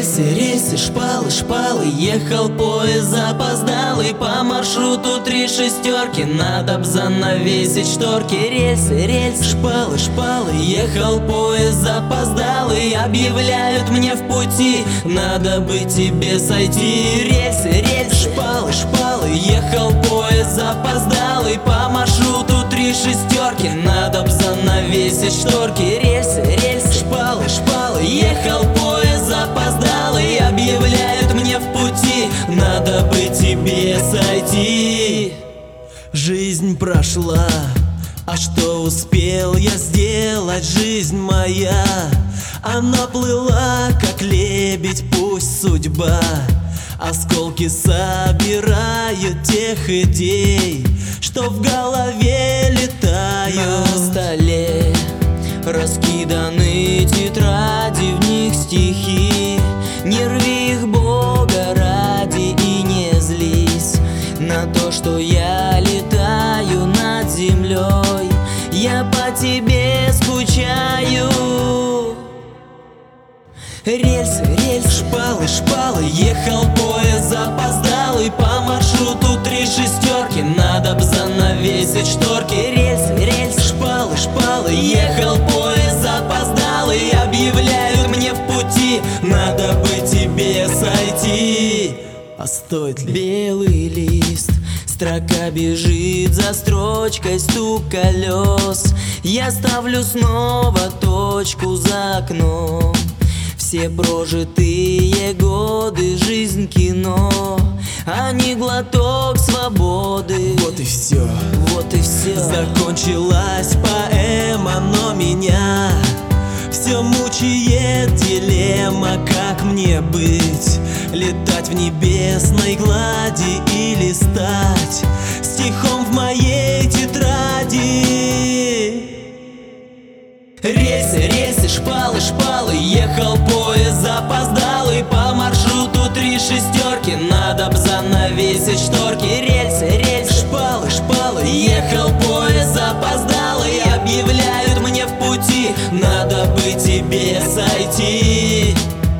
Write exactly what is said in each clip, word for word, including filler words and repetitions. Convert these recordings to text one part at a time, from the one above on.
Рельсы, рельсы, шпалы, шпалы, ехал поезд запоздалый. По маршруту три шестерки, надо б занавесить шторки. Рельсы, рельсы, шпалы, шпалы, ехал поезд запоздалый. Объявляют мне в пути, надо бы тебе сойти. Рельсы, рельсы, шпалы, шпалы, ехал поезд запоздалый. По маршруту три шестерки, надо б занавесить шторки. Рельсы, рельсы, шпалы, шпалы, ехал поезд запоздалый. Объявляют мне в пути, надо бы тебе сойти. Жизнь прошла, а что успел я сделать? Жизнь моя, она плыла, как лебедь, пусть судьба осколки собирают тех идей, что в голове летают. На столе раскиданы тетради, в них стихи. Не рви их, Бога ради, и не злись на то, что я летаю над землей. Я по тебе скучаю. Рельсы, рельсы, шпалы, шпалы, ехал поезд запоздалый. По маршруту три шестерки, надо б занавесить шторки. Рельсы, рельсы, шпалы, шпалы, ехал поезд запоздалый. Объявляют мне в пути, надо бы тебе сойти. А стоит ли? Белый лист, строка бежит за строчкой, стук колес. Я ставлю снова точку за окном. Все прожитые годы, жизнь кино, а не глоток свободы. Вот и все, вот и все. Закончилась поэма, но меня все мучает дилемма. Как мне быть? Летать в небесной глади или стать стихом в моей тетради? Рельсы, рельсы, шпалы, шпалы, ехал поезд запоздалый. По маршруту три шестерки, надо б занавесить шторки. Рельсы, рельсы, шпалы, шпалы, ехал поезд запоздалый. Объявляют мне в пути, надо бы тебе сойти.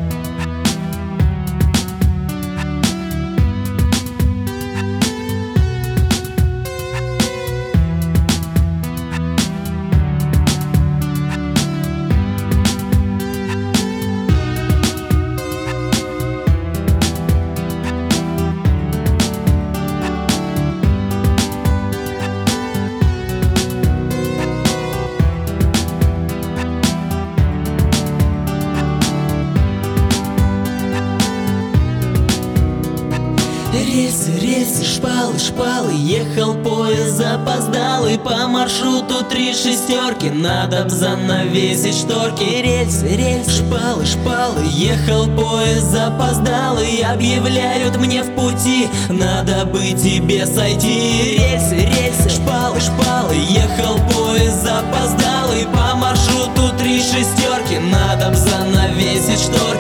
Рельсы, рельсы, шпалы, шпалы, ехал поезд запоздалый. По маршруту три шестерки, надо б занавесить шторки. Рельсы, рельсы, шпалы, шпалы, ехал поезд запоздалый. Объявляют мне в пути, надо бы тебе сойти. Рельсы, рельсы, шпалы, шпалы, ехал поезд запоздалый. По маршруту три шестерки, надо б занавесить шторки.